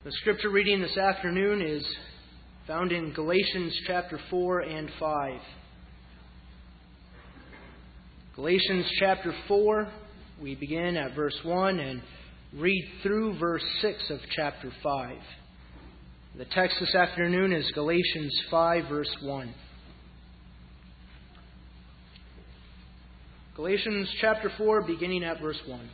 The scripture reading this afternoon is found in Galatians chapter 4 and 5. Galatians chapter 4, we begin at verse 1 and read through verse 6 of chapter 5. The text this afternoon is Galatians 5, verse 1. Galatians chapter 4, beginning at verse 1.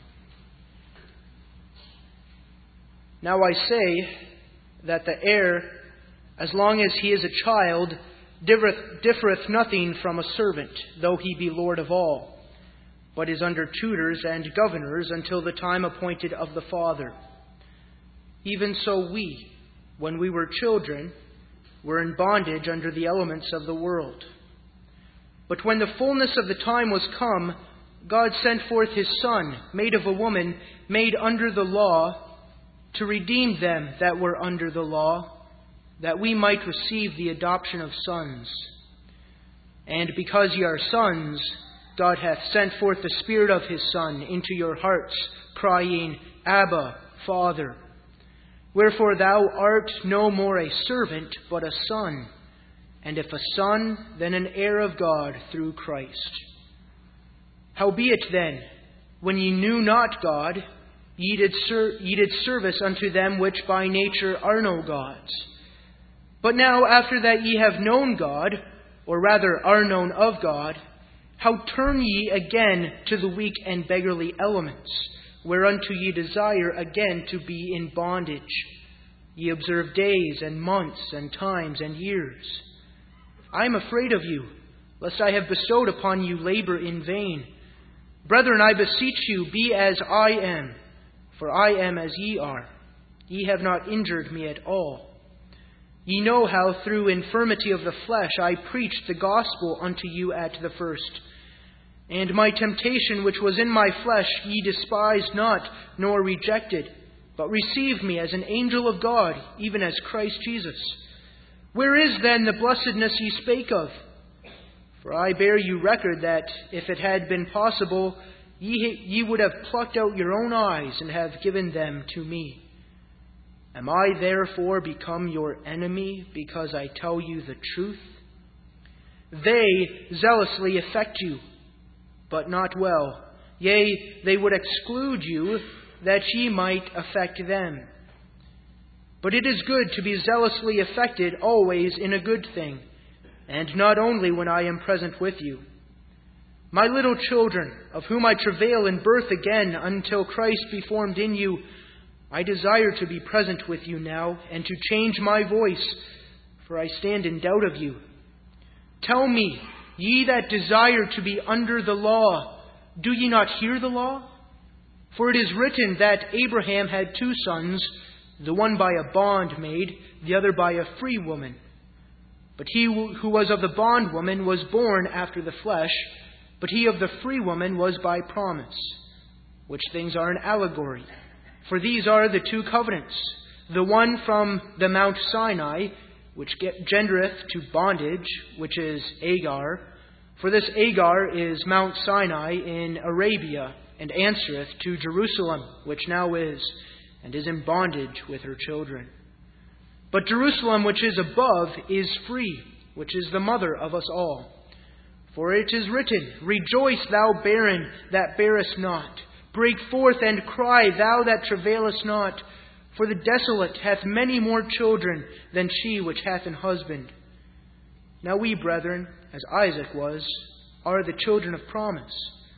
Now I say that the heir, as long as he is a child, differeth nothing from a servant, though he be Lord of all, but is under tutors and governors until the time appointed of the Father. Even so we, when we were children, were in bondage under the elements of the world. But when the fullness of the time was come, God sent forth his Son, made of a woman, made under the law, to redeem them that were under the law, that we might receive the adoption of sons. And because ye are sons, God hath sent forth the Spirit of his Son into your hearts, crying, Abba, Father. Wherefore thou art no more a servant, but a son. And if a son, then an heir of God through Christ. Howbeit then, when ye knew not God, ye did service unto them which by nature are no gods. But now, after that ye have known God, or rather are known of God, how turn ye again to the weak and beggarly elements, whereunto ye desire again to be in bondage? Ye observe days and months and times and years. I am afraid of you, lest I have bestowed upon you labor in vain. Brethren, I beseech you, be as I am, for I am as ye are. Ye have not injured me at all. Ye know how through infirmity of the flesh I preached the gospel unto you at the first. And my temptation which was in my flesh ye despised not, nor rejected, but received me as an angel of God, even as Christ Jesus. Where is then the blessedness ye spake of? For I bear you record that, if it had been possible, ye would have plucked out your own eyes and have given them to me. Am I therefore become your enemy because I tell you the truth? They zealously affect you, but not well. Yea, they would exclude you, that ye might affect them. But it is good to be zealously affected always in a good thing, and not only when I am present with you. My little children, of whom I travail in birth again until Christ be formed in you, I desire to be present with you now, and to change my voice, for I stand in doubt of you. Tell me, ye that desire to be under the law, do ye not hear the law? For it is written that Abraham had two sons, the one by a bondmaid, the other by a free woman. But he who was of the bondwoman was born after the flesh, but he of the free woman was by promise, which things are an allegory. For these are the two covenants, the one from the Mount Sinai, which gendereth to bondage, which is Agar. For this Agar is Mount Sinai in Arabia, and answereth to Jerusalem, which now is, and is in bondage with her children. But Jerusalem, which is above, is free, which is the mother of us all. For it is written, Rejoice, thou barren that bearest not. Break forth and cry, thou that travailest not. For the desolate hath many more children than she which hath an husband. Now we, brethren, as Isaac was, are the children of promise.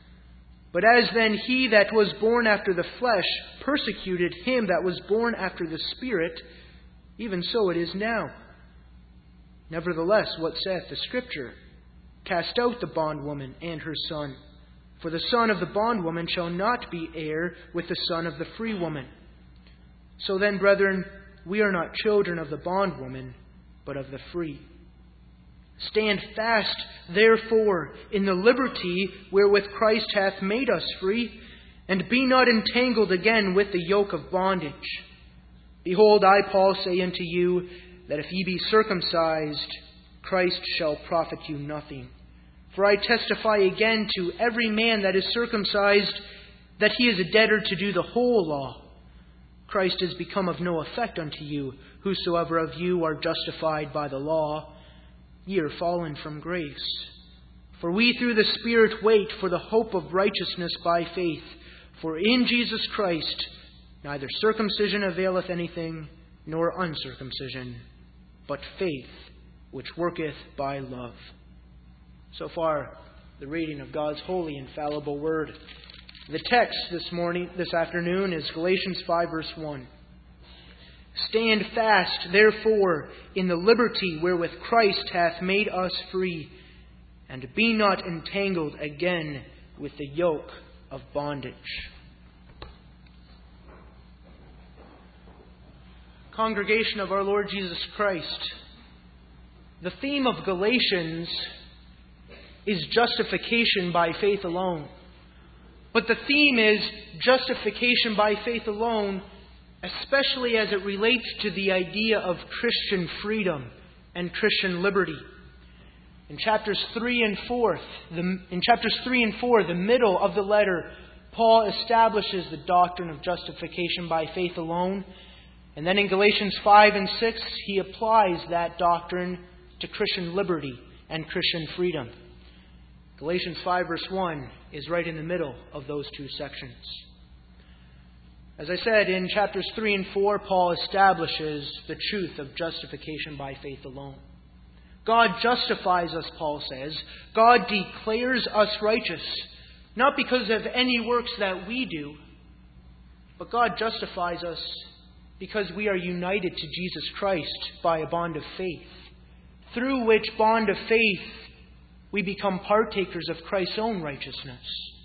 But as then he that was born after the flesh persecuted him that was born after the Spirit, even so it is now. Nevertheless, what saith the Scripture? Cast out the bondwoman and her son, for the son of the bondwoman shall not be heir with the son of the free woman. So then, brethren, we are not children of the bondwoman, but of the free. Stand fast, therefore, in the liberty wherewith Christ hath made us free, and be not entangled again with the yoke of bondage. Behold, I, Paul, say unto you, that if ye be circumcised, Christ shall profit you nothing. For I testify again to every man that is circumcised, that he is a debtor to do the whole law. Christ is become of no effect unto you. Whosoever of you are justified by the law, ye are fallen from grace. For we through the Spirit wait for the hope of righteousness by faith. For in Jesus Christ neither circumcision availeth anything, nor uncircumcision, but faith which worketh by love. So far, the reading of God's holy, infallible Word. The text this afternoon is Galatians 5, verse 1. Stand fast, therefore, in the liberty wherewith Christ hath made us free, and be not entangled again with the yoke of bondage. Congregation of our Lord Jesus Christ, the theme of Galatians is justification by faith alone. But the theme is justification by faith alone, especially as it relates to the idea of Christian freedom and Christian liberty. In chapters 3 and 4, the middle of the letter, Paul establishes the doctrine of justification by faith alone. And then in Galatians 5 and 6, he applies that doctrine to Christian liberty and Christian freedom. Galatians 5 verse 1 is right in the middle of those two sections. As I said, in chapters 3 and 4, Paul establishes the truth of justification by faith alone. God justifies us, Paul says. God declares us righteous, not because of any works that we do, but God justifies us because we are united to Jesus Christ by a bond of faith, through which bond of faith we become partakers of Christ's own righteousness.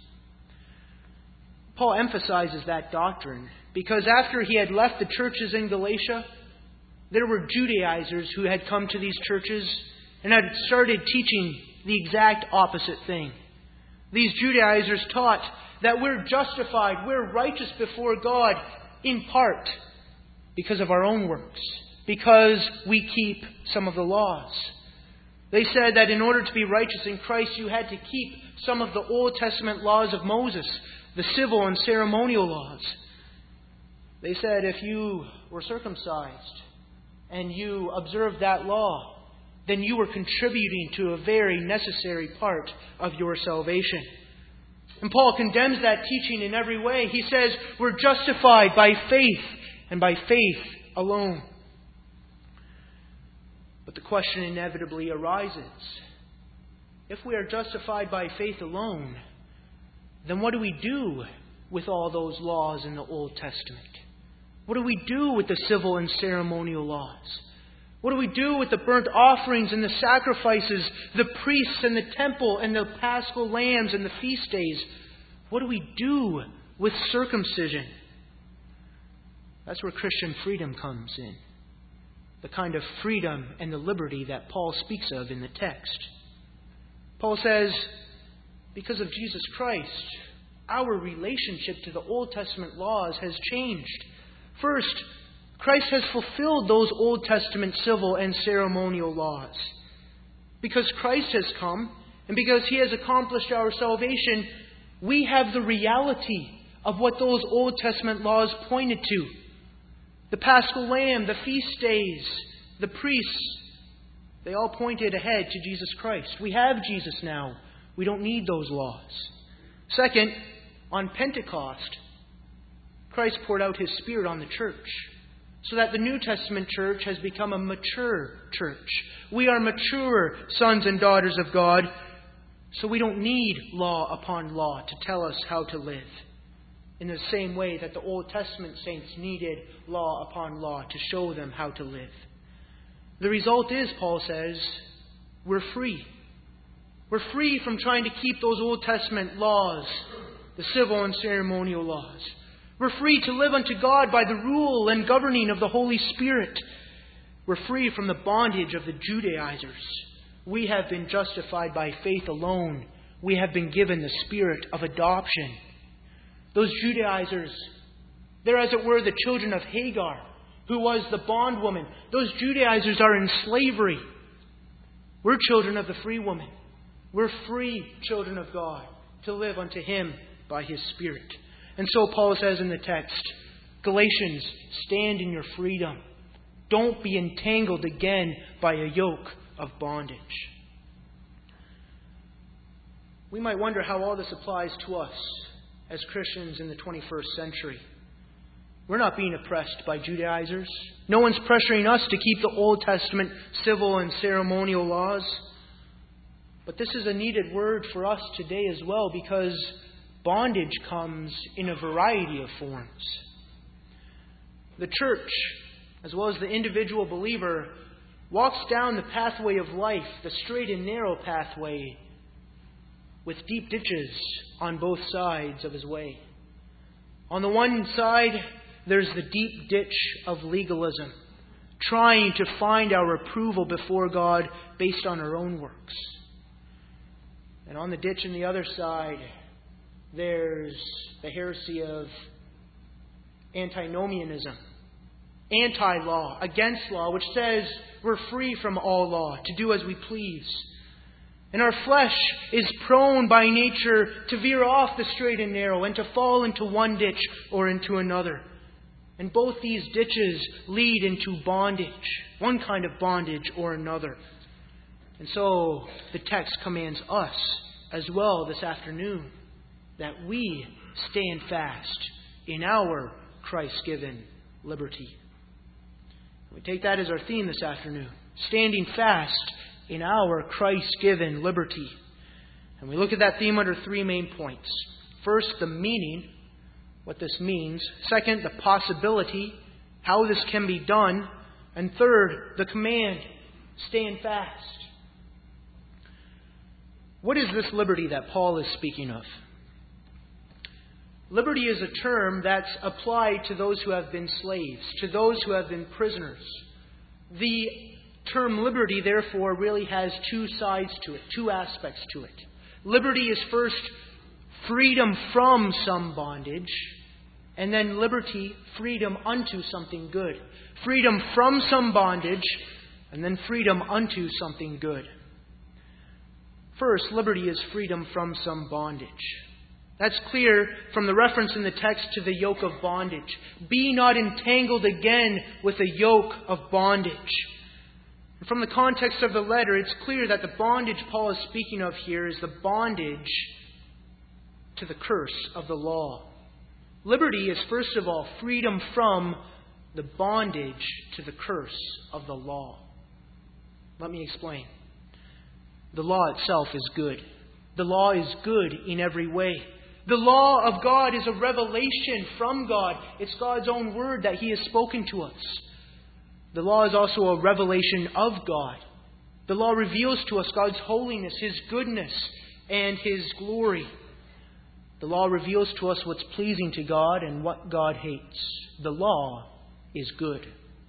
Paul emphasizes that doctrine because after he had left the churches in Galatia, there were Judaizers who had come to these churches and had started teaching the exact opposite thing. These Judaizers taught that we're justified, we're righteous before God in part because of our own works, because we keep some of the laws. They said that in order to be righteous in Christ, you had to keep some of the Old Testament laws of Moses, the civil and ceremonial laws. They said if you were circumcised and you observed that law, then you were contributing to a very necessary part of your salvation. And Paul condemns that teaching in every way. He says we're justified by faith and by faith alone. But the question inevitably arises. If we are justified by faith alone, then what do we do with all those laws in the Old Testament? What do we do with the civil and ceremonial laws? What do we do with the burnt offerings and the sacrifices, the priests and the temple and the paschal lambs and the feast days? What do we do with circumcision? That's where Christian freedom comes in. The kind of freedom and the liberty that Paul speaks of in the text. Paul says, because of Jesus Christ, our relationship to the Old Testament laws has changed. First, Christ has fulfilled those Old Testament civil and ceremonial laws. Because Christ has come, and because He has accomplished our salvation, we have the reality of what those Old Testament laws pointed to. The Paschal Lamb, the feast days, the priests, they all pointed ahead to Jesus Christ. We have Jesus now. We don't need those laws. Second, on Pentecost, Christ poured out His Spirit on the church, so that the New Testament church has become a mature church. We are mature sons and daughters of God, so we don't need law upon law to tell us how to live. In the same way that the Old Testament saints needed law upon law to show them how to live. The result is, Paul says, we're free. We're free from trying to keep those Old Testament laws, the civil and ceremonial laws. We're free to live unto God by the rule and governing of the Holy Spirit. We're free from the bondage of the Judaizers. We have been justified by faith alone. We have been given the spirit of adoption. Those Judaizers, they're as it were the children of Hagar, who was the bondwoman. Those Judaizers are in slavery. We're children of the free woman. We're free children of God to live unto Him by His Spirit. And so Paul says in the text, Galatians, stand in your freedom. Don't be entangled again by a yoke of bondage. We might wonder how all this applies to us as Christians in the 21st century. We're not being oppressed by Judaizers. No one's pressuring us to keep the Old Testament civil and ceremonial laws. But this is a needed word for us today as well, because bondage comes in a variety of forms. The church, as well as the individual believer, walks down the pathway of life, the straight and narrow pathway, with deep ditches on both sides of his way. On the one side, there's the deep ditch of legalism, trying to find our approval before God based on our own works. And on the ditch on the other side, there's the heresy of antinomianism, anti-law, against law, which says we're free from all law to do as we please. And our flesh is prone by nature to veer off the straight and narrow and to fall into one ditch or into another. And both these ditches lead into bondage, one kind of bondage or another. And so the text commands us as well this afternoon that we stand fast in our Christ-given liberty. We take that as our theme this afternoon, standing fast in our Christ-given liberty. And we look at that theme under three main points. First, the meaning, what this means. Second, the possibility, how this can be done. And third, the command, stand fast. What is this liberty that Paul is speaking of? Liberty is a term that's applied to those who have been slaves, to those who have been prisoners. The term liberty, therefore, really has two sides to it, two aspects to it. Liberty is first freedom from some bondage, and then liberty, freedom unto something good. Freedom from some bondage, and then freedom unto something good. First, liberty is freedom from some bondage. That's clear from the reference in the text to the yoke of bondage. Be not entangled again with a yoke of bondage. From the context of the letter, it's clear that the bondage Paul is speaking of here is the bondage to the curse of the law. Liberty is, first of all, freedom from the bondage to the curse of the law. Let me explain. The law itself is good. The law is good in every way. The law of God is a revelation from God. It's God's own word that He has spoken to us. The law is also a revelation of God. The law reveals to us God's holiness, His goodness, and His glory. The law reveals to us what's pleasing to God and what God hates. The law is good.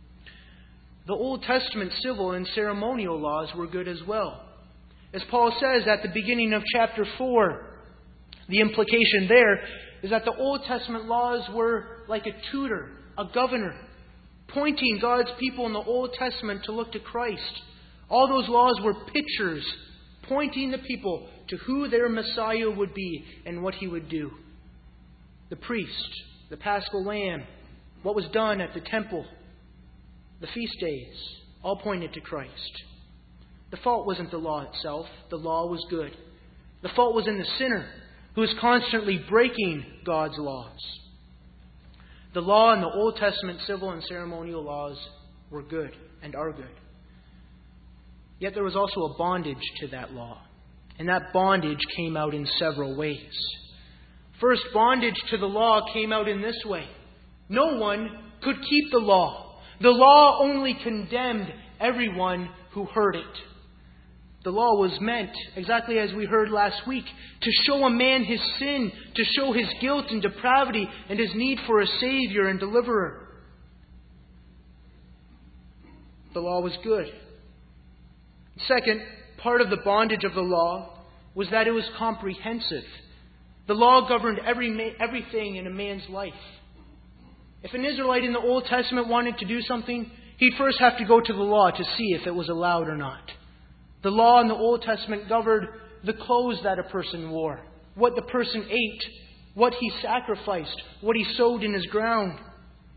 The Old Testament civil and ceremonial laws were good as well. As Paul says at the beginning of chapter 4, the implication there is that the Old Testament laws were like a tutor, a governor, pointing God's people in the Old Testament to look to Christ. All those laws were pictures pointing the people to who their Messiah would be and what He would do. The priest, the Paschal lamb, what was done at the temple, the feast days, all pointed to Christ. The fault wasn't the law itself. The law was good. The fault was in the sinner who is constantly breaking God's laws. The law in the Old Testament civil and ceremonial laws were good and are good. Yet there was also a bondage to that law. And that bondage came out in several ways. First, bondage to the law came out in this way. No one could keep the law. The law only condemned everyone who heard it. The law was meant, exactly as we heard last week, to show a man his sin, to show his guilt and depravity and his need for a Savior and deliverer. The law was good. Second, part of the bondage of the law was that it was comprehensive. The law governed everything in a man's life. If an Israelite in the Old Testament wanted to do something, he'd first have to go to the law to see if it was allowed or not. The law in the Old Testament governed the clothes that a person wore, what the person ate, what he sacrificed, what he sowed in his ground.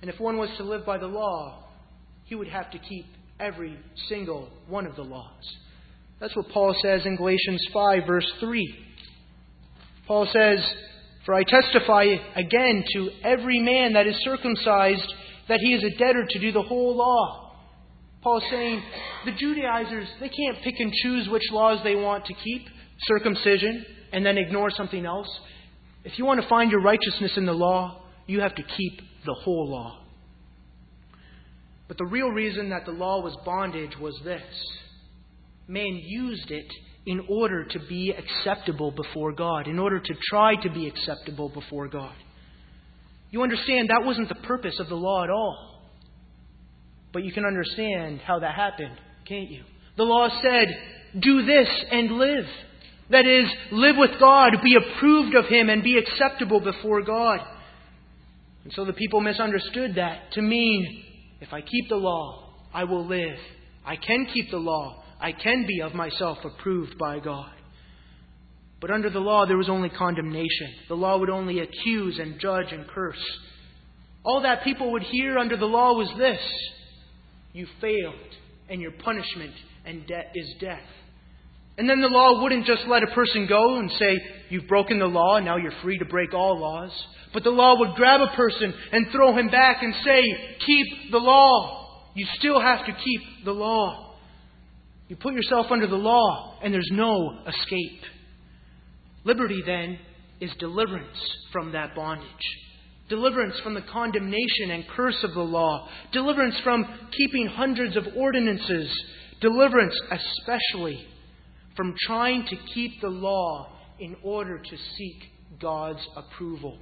And if one was to live by the law, he would have to keep every single one of the laws. That's what Paul says in Galatians 5, verse 3. Paul says, "For I testify again to every man that is circumcised that he is a debtor to do the whole law." Paul's saying the Judaizers, they can't pick and choose which laws they want to keep, circumcision, and then ignore something else. If you want to find your righteousness in the law, you have to keep the whole law. But the real reason that the law was bondage was this: man used it in order to be acceptable before God, in order to try to be acceptable before God. You understand that wasn't the purpose of the law at all. But you can understand how that happened, can't you? The law said, do this and live. That is, live with God, be approved of Him, and be acceptable before God. And so the people misunderstood that to mean, if I keep the law, I will live. I can keep the law. I can be of myself approved by God. But under the law, there was only condemnation. The law would only accuse and judge and curse. All that people would hear under the law was this: you failed, and your punishment and debt is death. And then the law wouldn't just let a person go and say, you've broken the law, now you're free to break all laws. But the law would grab a person and throw him back and say, keep the law. You still have to keep the law. You put yourself under the law, and there's no escape. Liberty, then, is deliverance from that bondage. Deliverance from the condemnation and curse of the law. Deliverance from keeping hundreds of ordinances. Deliverance, especially, from trying to keep the law in order to seek God's approval.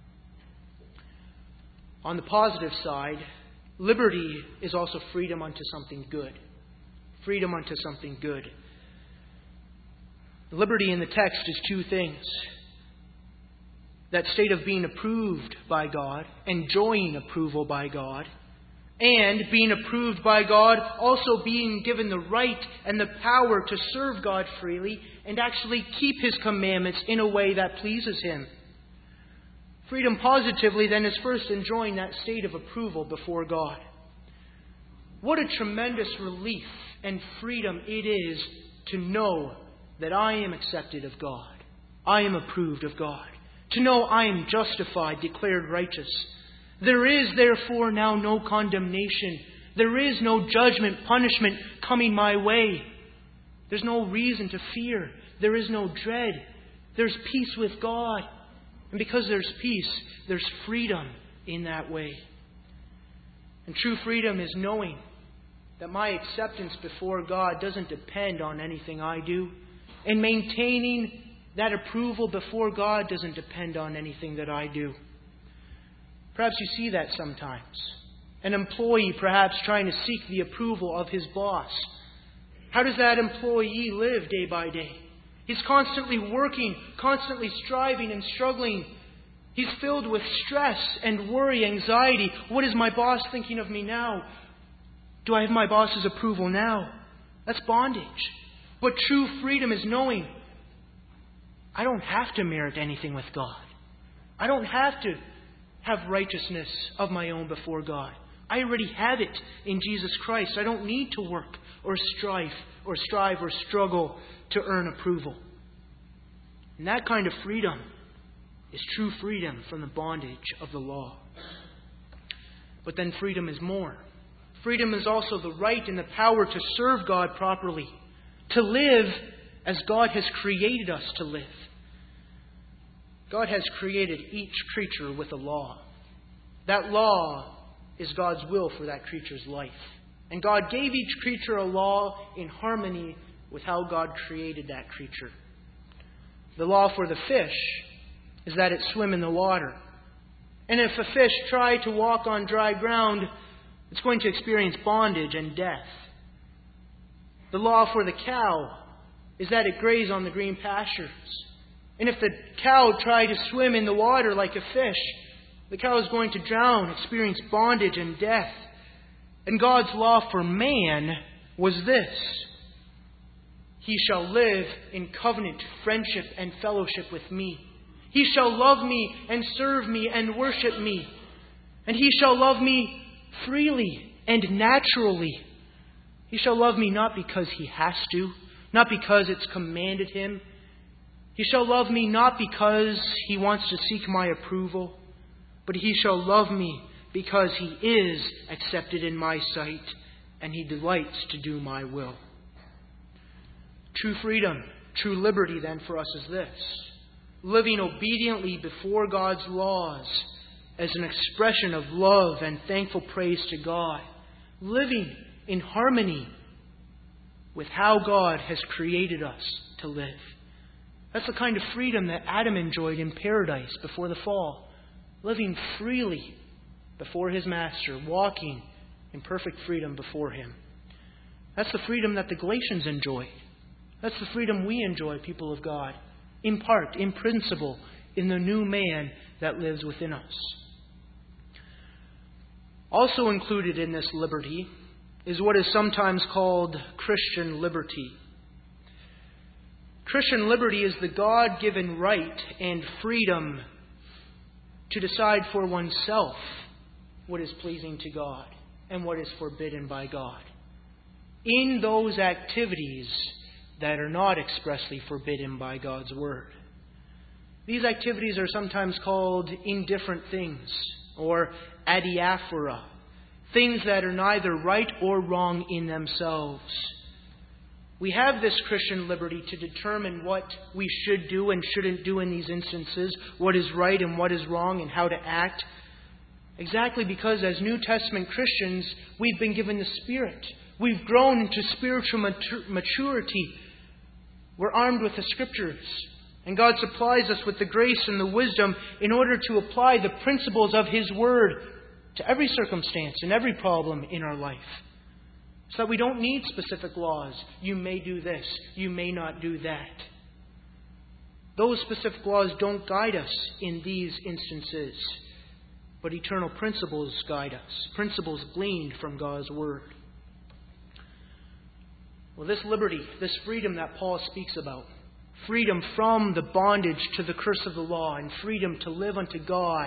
On the positive side, liberty is also freedom unto something good. Freedom unto something good. Liberty in the text is two things: that state of being approved by God, enjoying approval by God, and being approved by God, also being given the right and the power to serve God freely and actually keep His commandments in a way that pleases Him. Freedom positively, then, is first enjoying that state of approval before God. What a tremendous relief and freedom it is to know that I am accepted of God. I am approved of God. To know I am justified, declared righteous. There is therefore now no condemnation. There is no judgment, punishment coming my way. There's no reason to fear. There is no dread. There's peace with God. And because there's peace, there's freedom in that way. And true freedom is knowing that my acceptance before God doesn't depend on anything I do. And maintaining that approval before God doesn't depend on anything that I do. Perhaps you see that sometimes. An employee perhaps trying to seek the approval of his boss. How does that employee live day by day? He's constantly working, constantly striving and struggling. He's filled with stress and worry, anxiety. What is my boss thinking of me now? Do I have my boss's approval now? That's bondage. But true freedom is knowing I don't have to merit anything with God. I don't have to have righteousness of my own before God. I already have it in Jesus Christ. I don't need to work or strive or struggle to earn approval. And that kind of freedom is true freedom from the bondage of the law. But then freedom is more. Freedom is also the right and the power to serve God properly, to live as God has created us to live. God has created each creature with a law. That law is God's will for that creature's life. And God gave each creature a law in harmony with how God created that creature. The law for the fish is that it swim in the water. And if a fish try to walk on dry ground, it's going to experience bondage and death. The law for the cow is that it graze on the green pastures. And if the cow tried to swim in the water like a fish, the cow is going to drown, experience bondage and death. And God's law for man was this: he shall live in covenant, friendship, and fellowship with me. He shall love me and serve me and worship me. And He shall love me freely and naturally. He shall love me not because He has to, not because it's commanded Him. He shall love me not because He wants to seek my approval, but He shall love me because He is accepted in my sight and He delights to do my will. True freedom, true liberty then for us is this: living obediently before God's laws as an expression of love and thankful praise to God. Living in harmony with how God has created us to live. That's the kind of freedom that Adam enjoyed in paradise before the fall. Living freely before his Master, walking in perfect freedom before Him. That's the freedom that the Galatians enjoyed. That's the freedom we enjoy, people of God, in part, in principle, in the new man that lives within us. Also included in this liberty is what is sometimes called Christian liberty. Christian liberty is the God-given right and freedom to decide for oneself what is pleasing to God and what is forbidden by God, in those activities that are not expressly forbidden by God's Word. These activities are sometimes called indifferent things, or adiaphora, things that are neither right or wrong in themselves. We have this Christian liberty to determine what we should do and shouldn't do in these instances, what is right and what is wrong, and how to act. Exactly because as New Testament Christians, we've been given the Spirit. We've grown into spiritual maturity. We're armed with the Scriptures. And God supplies us with the grace and the wisdom in order to apply the principles of His Word to every circumstance and every problem in our life. So that we don't need specific laws. You may do this. You may not do that. Those specific laws don't guide us in these instances. But eternal principles guide us. Principles gleaned from God's Word. Well, this liberty, this freedom that Paul speaks about, freedom from the bondage to the curse of the law, and freedom to live unto God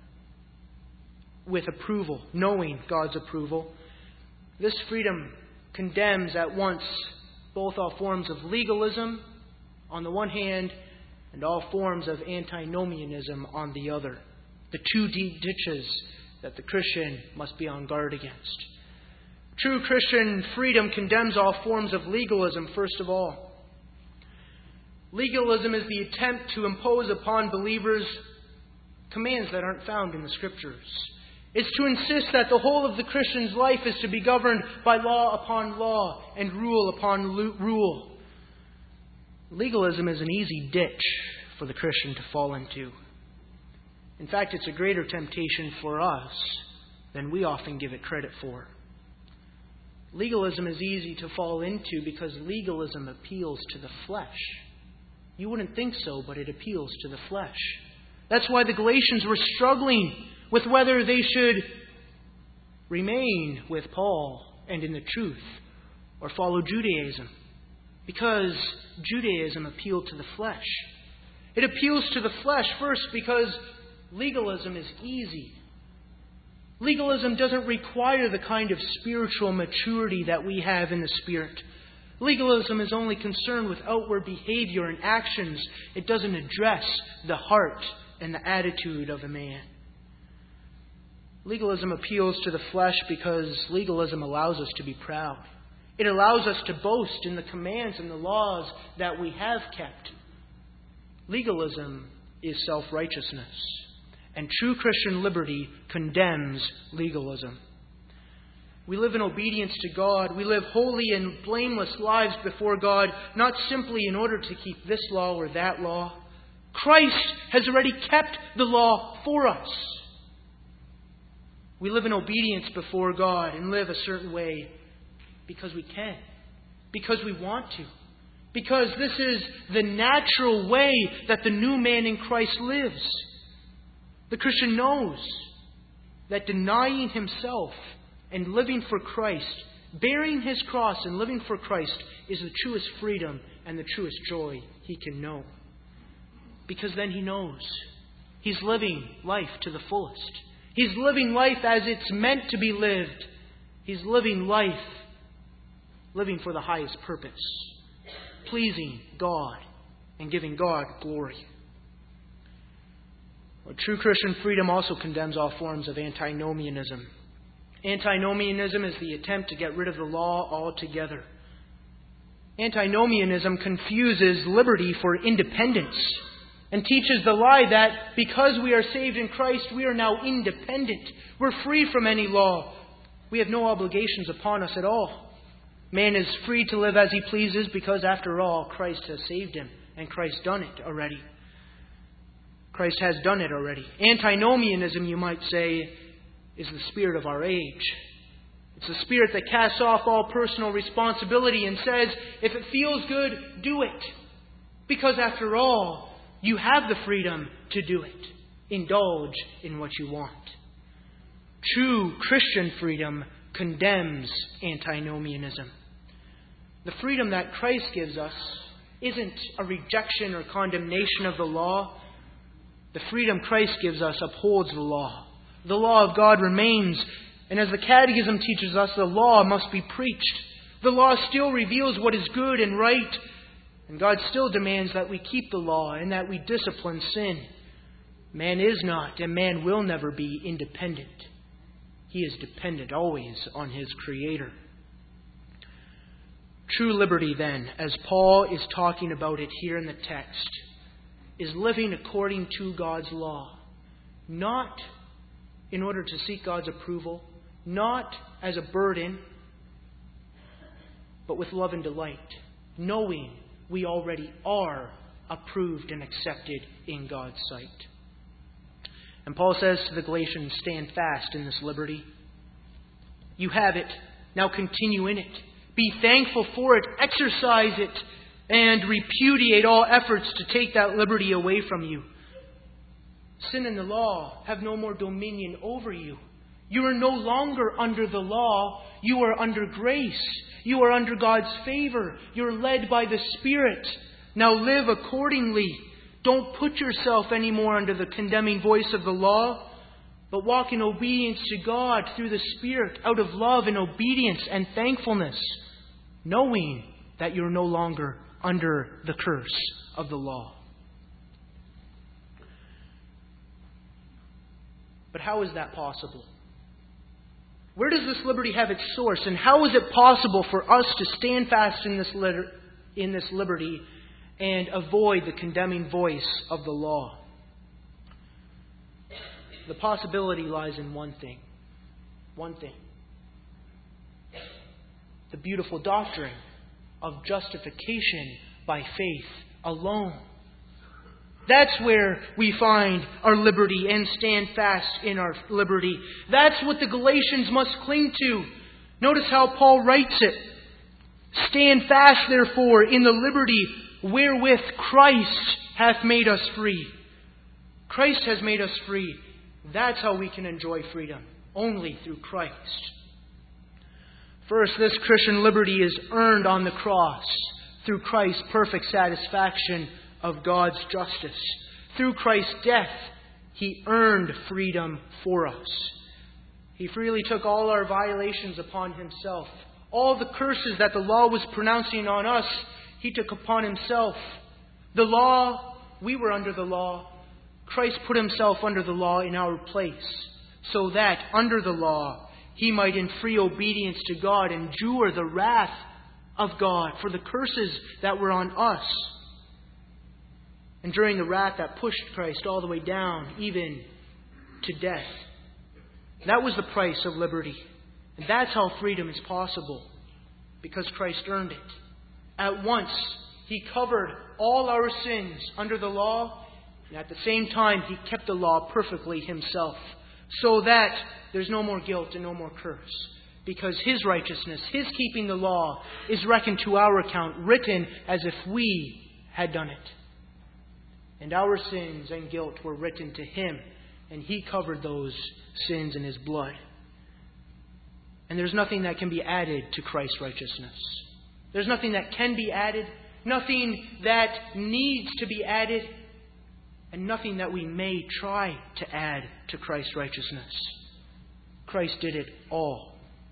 with approval, knowing God's approval. This freedom condemns at once both all forms of legalism on the one hand and all forms of antinomianism on the other. The two deep ditches that the Christian must be on guard against. True Christian freedom condemns all forms of legalism, first of all. Legalism is the attempt to impose upon believers commands that aren't found in the Scriptures. It's to insist that the whole of the Christian's life is to be governed by law upon law and rule upon rule. Legalism is an easy ditch for the Christian to fall into. In fact, it's a greater temptation for us than we often give it credit for. Legalism is easy to fall into because legalism appeals to the flesh. You wouldn't think so, but it appeals to the flesh. That's why the Galatians were struggling with whether they should remain with Paul and in the truth or follow Judaism. Because Judaism appealed to the flesh. It appeals to the flesh first because legalism is easy. Legalism doesn't require the kind of spiritual maturity that we have in the Spirit. Legalism is only concerned with outward behavior and actions. It doesn't address the heart and the attitude of a man. Legalism appeals to the flesh because legalism allows us to be proud. It allows us to boast in the commands and the laws that we have kept. Legalism is self-righteousness. And true Christian liberty condemns legalism. We live in obedience to God. We live holy and blameless lives before God, not simply in order to keep this law or that law. Christ has already kept the law for us. We live in obedience before God and live a certain way because we can, because we want to, because this is the natural way that the new man in Christ lives. The Christian knows that denying himself and living for Christ, bearing his cross and living for Christ, is the truest freedom and the truest joy he can know. Because then he knows he's living life to the fullest. He's living life as it's meant to be lived. He's living life, living for the highest purpose, pleasing God and giving God glory. Well, true Christian freedom also condemns all forms of antinomianism. Antinomianism is the attempt to get rid of the law altogether. Antinomianism confuses liberty for independence and teaches the lie that because we are saved in Christ, we are now independent. We're free from any law. We have no obligations upon us at all. Man is free to live as he pleases because, after all, Christ has saved him, and Christ done it already. Christ has done it already. Antinomianism, you might say, is the spirit of our age. It's the spirit that casts off all personal responsibility and says, if it feels good, do it. Because after all, you have the freedom to do it. Indulge in what you want. True Christian freedom condemns antinomianism. The freedom that Christ gives us isn't a rejection or condemnation of the law. The freedom Christ gives us upholds the law. The law of God remains. And as the Catechism teaches us, the law must be preached. The law still reveals what is good and right. And God still demands that we keep the law and that we discipline sin. Man is not and man will never be independent. He is dependent always on his Creator. True liberty, then, as Paul is talking about it here in the text, is living according to God's law. Not in order to seek God's approval, not as a burden, but with love and delight, knowing we already are approved and accepted in God's sight. And Paul says to the Galatians, stand fast in this liberty. You have it. Now continue in it. Be thankful for it. Exercise it. And repudiate all efforts to take that liberty away from you. Sin and the law have no more dominion over you. You are no longer under the law. You are under grace. You are under God's favor. You're led by the Spirit. Now live accordingly. Don't put yourself anymore under the condemning voice of the law, but walk in obedience to God through the Spirit, out of love and obedience and thankfulness, knowing that you're no longer under the curse of the law. But how is that possible? Where does this liberty have its source? And how is it possible for us to stand fast in this liberty and avoid the condemning voice of the law? The possibility lies in one thing. One thing. The beautiful doctrine of justification by faith alone. That's where we find our liberty and stand fast in our liberty. That's what the Galatians must cling to. Notice how Paul writes it. Stand fast, therefore, in the liberty wherewith Christ hath made us free. Christ has made us free. That's how we can enjoy freedom. Only through Christ. First, this Christian liberty is earned on the cross through Christ's perfect satisfaction of God's justice. Through Christ's death, He earned freedom for us. He freely took all our violations upon Himself. All the curses that the law was pronouncing on us, He took upon Himself. The law, we were under the law. Christ put Himself under the law in our place, so that under the law He might in free obedience to God endure the wrath of God for the curses that were on us. Enduring the wrath that pushed Christ all the way down, even to death. That was the price of liberty. And that's how freedom is possible, because Christ earned it. At once, He covered all our sins under the law, and at the same time, He kept the law perfectly Himself, so that there's no more guilt and no more curse. Because His righteousness, His keeping the law, is reckoned to our account, written as if we had done it. And our sins and guilt were written to Him, and He covered those sins in His blood. And there's nothing that can be added to Christ's righteousness. There's nothing that can be added, nothing that needs to be added. and nothing that we may try to add to Christ's righteousness. Christ did it all.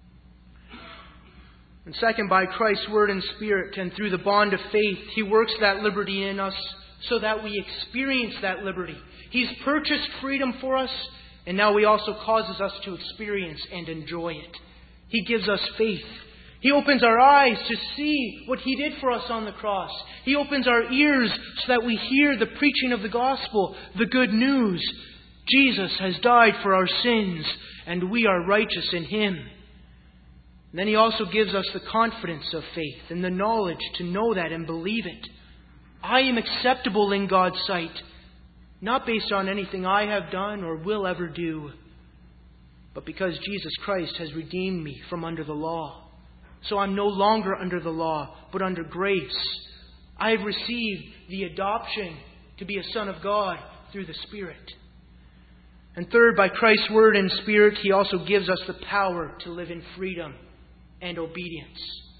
And second, by Christ's word and Spirit and through the bond of faith, He works that liberty in us so that we experience that liberty. He's purchased freedom for us, and now He also causes us to experience and enjoy it. He gives us faith. He opens our eyes to see what He did for us on the cross. He opens our ears so that we hear the preaching of the gospel, the good news. Jesus has died for our sins, and we are righteous in Him. And then He also gives us the confidence of faith and the knowledge to know that and believe it. I am acceptable in God's sight, not based on anything I have done or will ever do, but because Jesus Christ has redeemed me from under the law. So I'm no longer under the law, but under grace. I have received the adoption to be a son of God through the Spirit. And third, by Christ's word and Spirit, He also gives us the power to live in freedom and obedience.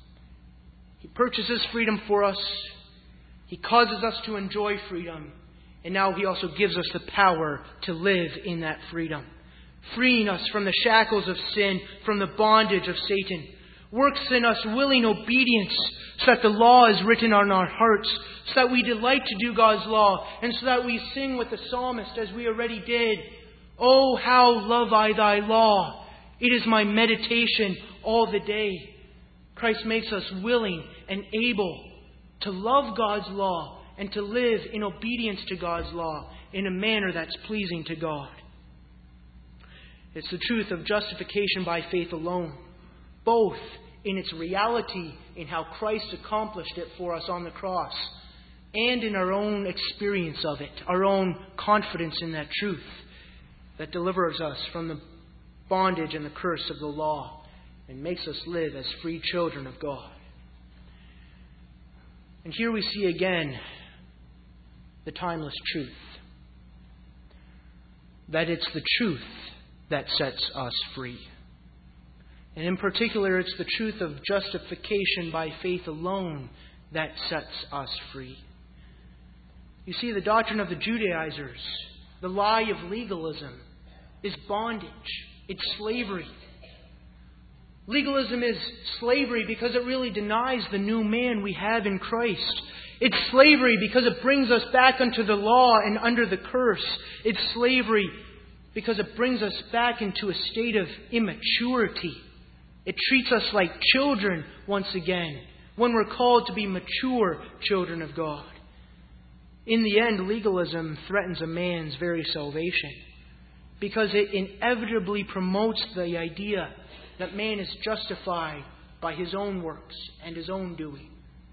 He purchases freedom for us. He causes us to enjoy freedom. And now He also gives us the power to live in that freedom, freeing us from the shackles of sin, from the bondage of Satan. Works in us willing obedience so that the law is written on our hearts, so that we delight to do God's law, and so that we sing with the psalmist as we already did. Oh, how love I Thy law. It is my meditation all the day. Christ makes us willing and able to love God's law and to live in obedience to God's law in a manner that's pleasing to God. It's the truth of justification by faith alone, both in its reality in how Christ accomplished it for us on the cross, and in our own experience of it, our own confidence in that truth that delivers us from the bondage and the curse of the law and makes us live as free children of God. And here we see again the timeless truth, that it's the truth that sets us free. And in particular, it's the truth of justification by faith alone that sets us free. You see, the doctrine of the Judaizers, the lie of legalism, is bondage. It's slavery. Legalism is slavery because it really denies the new man we have in Christ. It's slavery because it brings us back under the law and under the curse. It's slavery because it brings us back into a state of immaturity. It treats us like children once again, when we're called to be mature children of God. In the end, legalism threatens a man's very salvation, because it inevitably promotes the idea that man is justified by his own works and his own doing.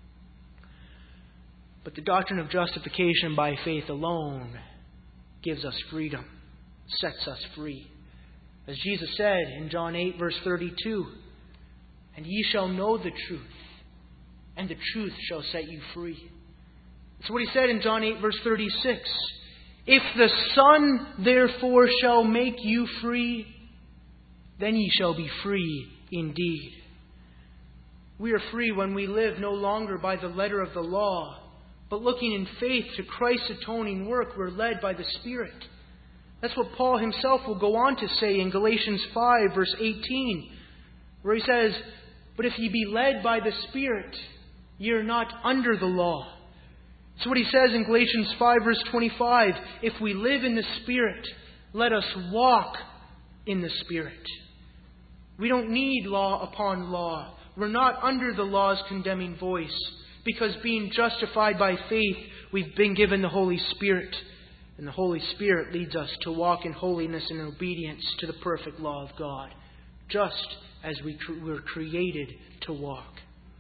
But the doctrine of justification by faith alone gives us freedom, sets us free. As Jesus said in John 8, verse 32, "And ye shall know the truth, and the truth shall set you free." That's what He said in John 8, verse 36. "If the Son therefore shall make you free, then ye shall be free indeed." We are free when we live no longer by the letter of the law, but looking in faith to Christ's atoning work, we're led by the Spirit. That's what Paul himself will go on to say in Galatians 5, verse 18, where he says, "But if ye be led by the Spirit, ye are not under the law." That's what he says in Galatians 5, verse 25, "If we live in the Spirit, let us walk in the Spirit." We don't need law upon law. We're not under the law's condemning voice, because being justified by faith, we've been given the Holy Spirit. And the Holy Spirit leads us to walk in holiness and obedience to the perfect law of God, just as we were created to walk.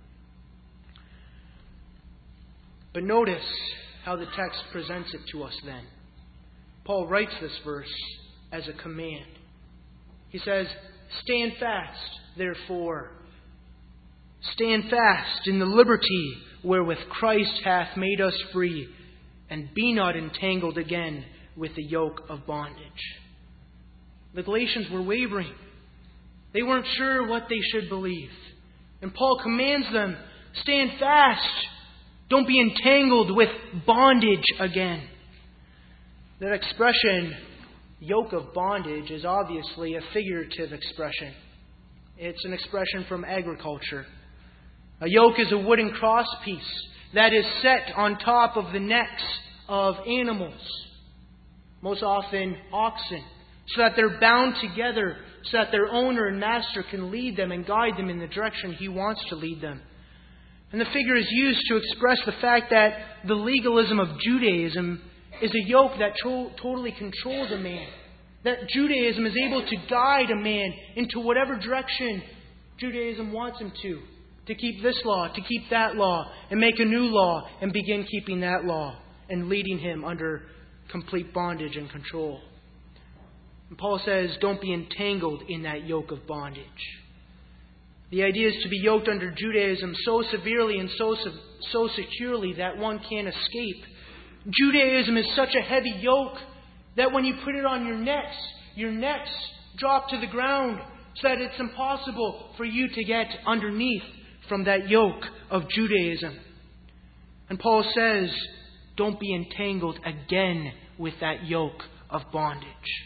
But notice how the text presents it to us then. Paul writes this verse as a command. He says, "Stand fast, therefore. Stand fast in the liberty wherewith Christ hath made us free, and be not entangled again with the yoke of bondage." The Galatians were wavering. They weren't sure what they should believe. And Paul commands them, stand fast. Don't be entangled with bondage again. That expression, yoke of bondage, is obviously a figurative expression. It's an expression from agriculture. A yoke is a wooden crosspiece that is set on top of the necks of animals, most often oxen, so that they're bound together, so that their owner and master can lead them and guide them in the direction he wants to lead them. And the figure is used to express the fact that the legalism of Judaism is a yoke that totally controls a man. That Judaism is able to guide a man into whatever direction Judaism wants him to keep this law, to keep that law, and make a new law, and begin keeping that law, and leading him under complete bondage and control. And Paul says, don't be entangled in that yoke of bondage. The idea is to be yoked under Judaism so severely and so securely that one can't escape. Judaism is such a heavy yoke that when you put it on your necks drop to the ground so that it's impossible for you to get underneath from that yoke of Judaism. And Paul says, don't be entangled again with that yoke of bondage.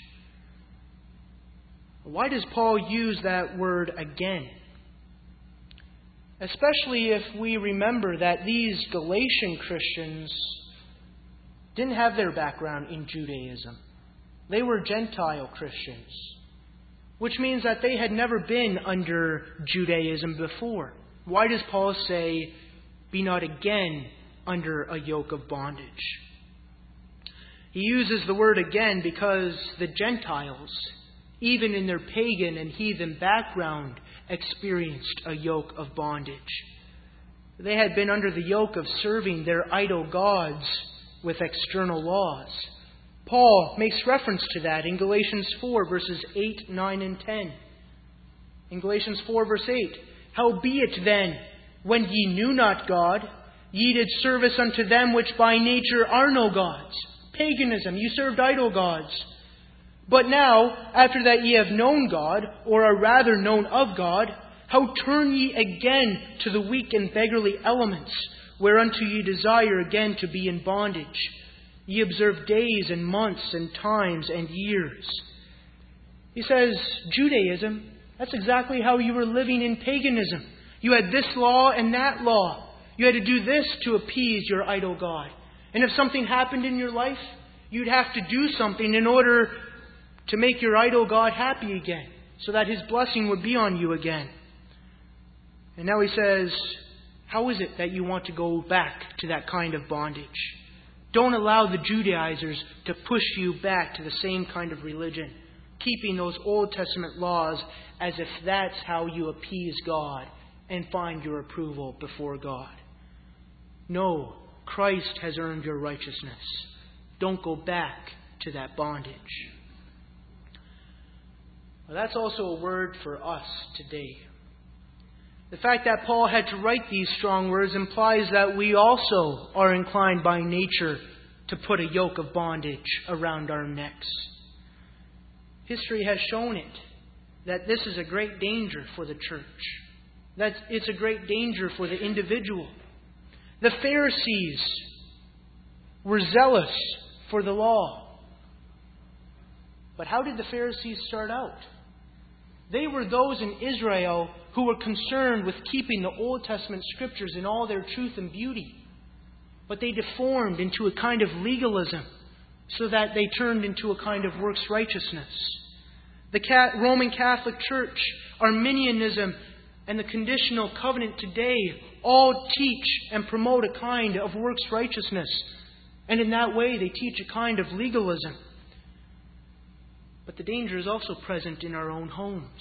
Why does Paul use that word again? Especially if we remember that these Galatian Christians didn't have their background in Judaism. They were Gentile Christians, which means that they had never been under Judaism before. Why does Paul say, be not again under a yoke of bondage? He uses the word again because the Gentiles, even in their pagan and heathen background, experienced a yoke of bondage. They had been under the yoke of serving their idol gods with external laws. Paul makes reference to that in Galatians 4, verses 8, 9, and 10. In Galatians 4, verse 8, howbeit then, when ye knew not God, ye did service unto them which by nature are no gods. Paganism, you served idol gods. But now, after that ye have known God, or are rather known of God, how turn ye again to the weak and beggarly elements, whereunto ye desire again to be in bondage? Ye observe days and months and times and years. He says, Judaism, that's exactly how you were living in paganism. You had this law and that law. You had to do this to appease your idol god. And if something happened in your life, you'd have to do something in order to make your idol god happy again, so that his blessing would be on you again. And now he says, how is it that you want to go back to that kind of bondage? Don't allow the Judaizers to push you back to the same kind of religion, keeping those Old Testament laws as if that's how you appease God and find your approval before God. No, Christ has earned your righteousness. Don't go back to that bondage. Well, that's also a word for us today. The fact that Paul had to write these strong words implies that we also are inclined by nature to put a yoke of bondage around our necks. History has shown it, that this is a great danger for the church. That it's a great danger for the individual. The Pharisees were zealous for the law. But how did the Pharisees start out? They were those in Israel who were concerned with keeping the Old Testament scriptures in all their truth and beauty. But they deformed into a kind of legalism so that they turned into a kind of works righteousness. The Roman Catholic Church, Arminianism, and the conditional covenant today all teach and promote a kind of works righteousness. And in that way they teach a kind of legalism. But the danger is also present in our own homes.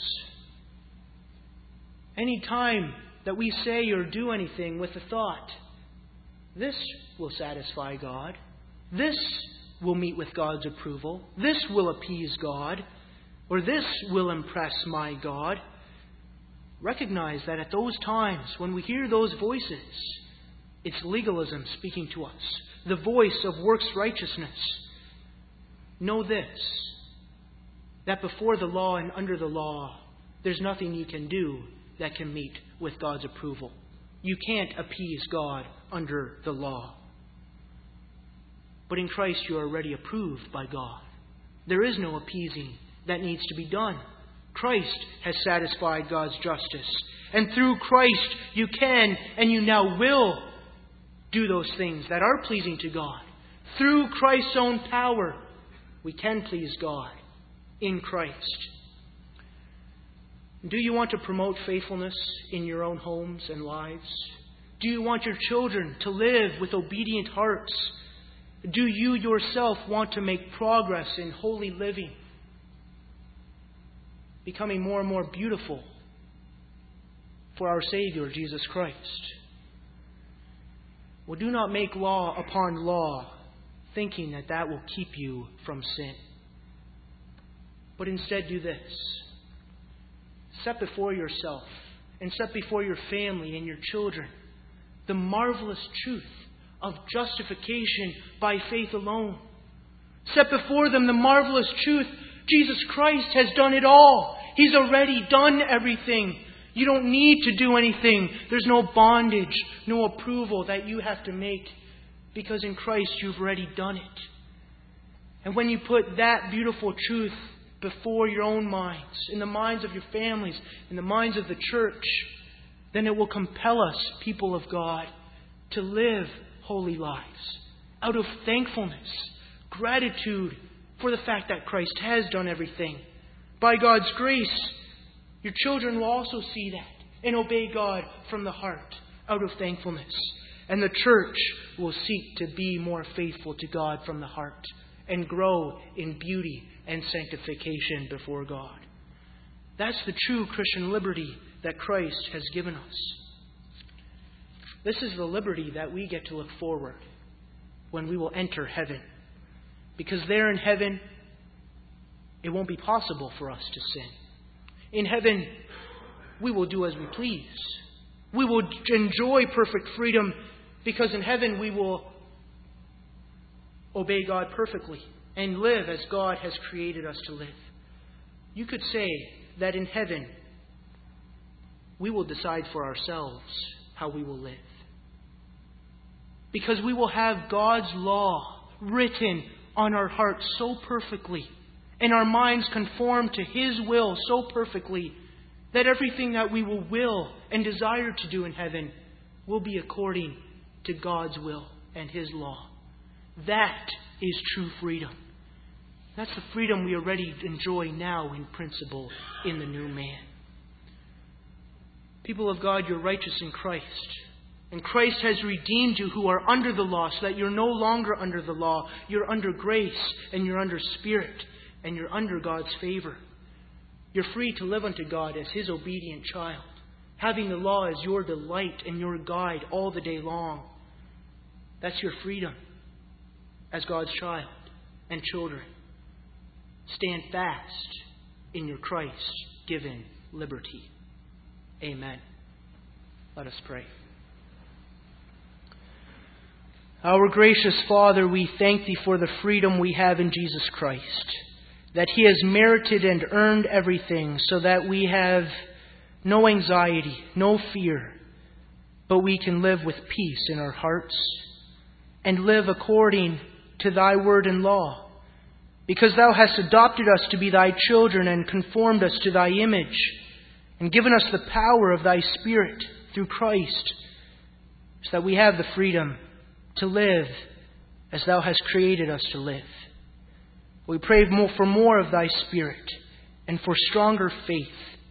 Any time that we say or do anything with the thought, this will satisfy God, this will meet with God's approval, this will appease God, or this will impress my God, recognize that at those times when we hear those voices, it's legalism speaking to us, the voice of works righteousness. Know this, that before the law and under the law, there's nothing you can do that can meet with God's approval. You can't appease God under the law. But in Christ you are already approved by God. There is no appeasing that needs to be done. Christ has satisfied God's justice. And through Christ you can and you now will do those things that are pleasing to God. Through Christ's own power, we can please God in Christ. Do you want to promote faithfulness in your own homes and lives? Do you want your children to live with obedient hearts? Do you yourself want to make progress in holy living, becoming more and more beautiful for our Savior, Jesus Christ? Well, do not make law upon law, thinking that that will keep you from sin. But instead do this. Set before yourself and set before your family and your children the marvelous truth of justification by faith alone. Set before them the marvelous truth Jesus Christ has done it all. He's already done everything. You don't need to do anything. There's no bondage, no approval that you have to make, because in Christ you've already done it. And when you put that beautiful truth before your own minds, in the minds of your families, in the minds of the church, then it will compel us, people of God, to live holy lives out of thankfulness, gratitude for the fact that Christ has done everything. By God's grace, your children will also see that and obey God from the heart out of thankfulness. And the church will seek to be more faithful to God from the heart and grow in beauty and sanctification before God. That's the true Christian liberty that Christ has given us. This is the liberty that we get to look forward when we will enter heaven. Because there in heaven, it won't be possible for us to sin. In heaven, we will do as we please. We will enjoy perfect freedom, because in heaven we will obey God perfectly and live as God has created us to live. You could say that in heaven we will decide for ourselves how we will live. Because we will have God's law written on our hearts so perfectly, and our minds conformed to His will so perfectly, that everything that we will and desire to do in heaven will be according to God's will and His law. That is true freedom. That's the freedom we already enjoy now in principle in the new man. People of God, you're righteous in Christ. And Christ has redeemed you who are under the law, so that you're no longer under the law. You're under grace, and you're under Spirit, and you're under God's favor. You're free to live unto God as His obedient child, having the law as your delight and your guide all the day long. That's your freedom as God's child and children. Stand fast in your Christ-given liberty. Amen. Let us pray. Our gracious Father, we thank Thee for the freedom we have in Jesus Christ, that He has merited and earned everything, so that we have no anxiety, no fear, but we can live with peace in our hearts and live according to Thy word and law, because Thou hast adopted us to be Thy children and conformed us to Thy image and given us the power of Thy Spirit through Christ, so that we have the freedom to live as Thou hast created us to live. We pray for more of Thy Spirit and for stronger faith,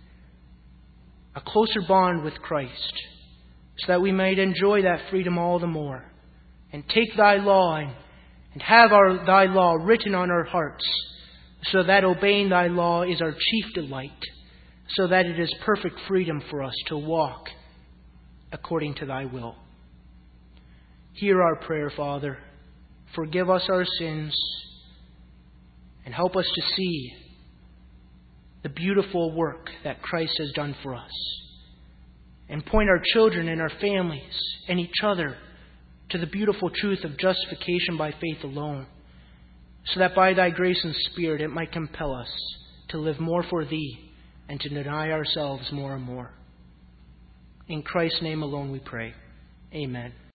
a closer bond with Christ, so that we might enjoy that freedom all the more and take Thy law and have Thy law written on our hearts, so that obeying Thy law is our chief delight, so that it is perfect freedom for us to walk according to Thy will. Hear our prayer, Father. Forgive us our sins and help us to see the beautiful work that Christ has done for us. And point our children and our families and each other to the beautiful truth of justification by faith alone, so that by Thy grace and Spirit it might compel us to live more for Thee and to deny ourselves more and more. In Christ's name alone we pray. Amen.